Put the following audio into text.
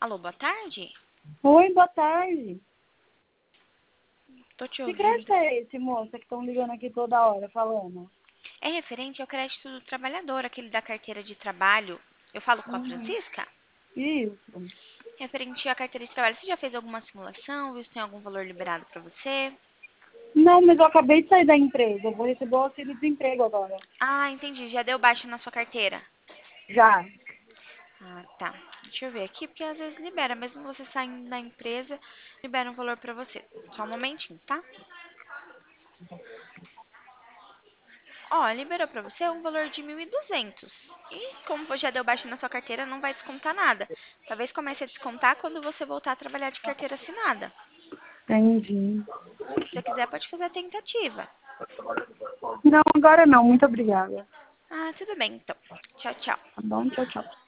Alô, boa tarde? Oi, boa tarde. Tô te Que crédito ouvindo. é esse, moça, que estão ligando aqui toda hora falando? É referente ao crédito do trabalhador, aquele da carteira de trabalho. Eu falo com a Uhum. Francisca? Isso. Referente à carteira de trabalho, você já fez alguma simulação? Viu se tem algum valor liberado pra você? Não, mas eu acabei de sair da empresa. Eu vou receber o auxílio-desemprego agora. Ah, entendi. Já deu baixa na sua carteira? Já. Ah, tá. Deixa eu ver aqui, porque às vezes libera. Mesmo você saindo da empresa, libera um valor pra você. Só um momentinho, tá? Ó, liberou pra você um valor de 1.200. E como você já deu baixa na sua carteira, não vai descontar nada. Talvez comece a descontar quando você voltar a trabalhar de carteira assinada. Entendi. Se você quiser, pode fazer a tentativa. Não, agora não. Muito obrigada. Ah, tudo bem, então. Tchau, tchau. Tá bom? Tchau, tchau.